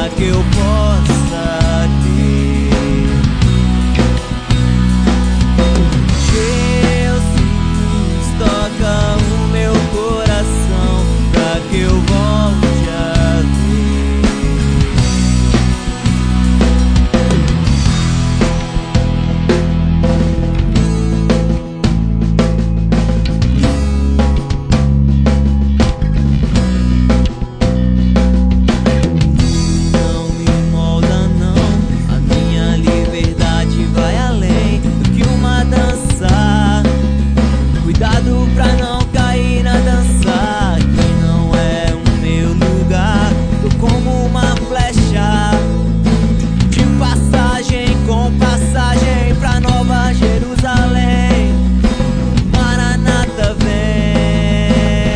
pra que eu possa ter. Jesus, toca o meu coração pra que eu volte a pra não cair na dança, que não é o meu lugar. Tô como uma flecha de passagem, com passagem pra Nova Jerusalém. Maranata vem.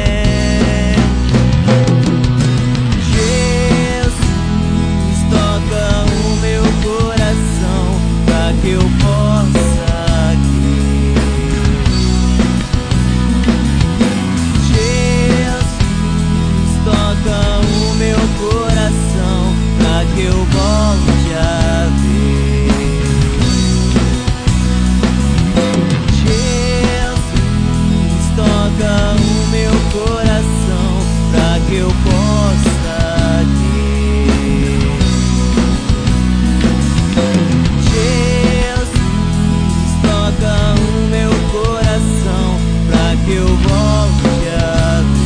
Jesus, toca o meu coração pra que eu possa coração pra que eu volte a ver. Jesus, toca o meu coração pra que eu possa ter. Jesus, toca o meu coração pra que eu volte a ver.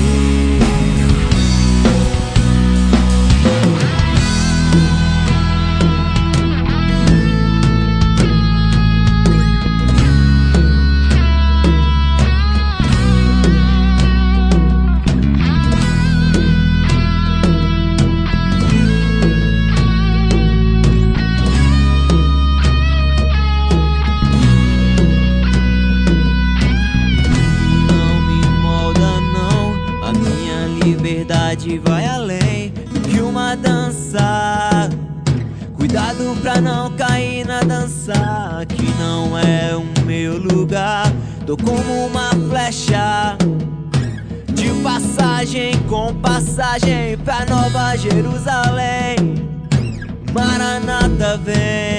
Liberdade vai além que uma dança. Cuidado pra não cair na dança, que não é o meu lugar. Tô como uma flecha de passagem, com passagem pra Nova Jerusalém. Maranata vem.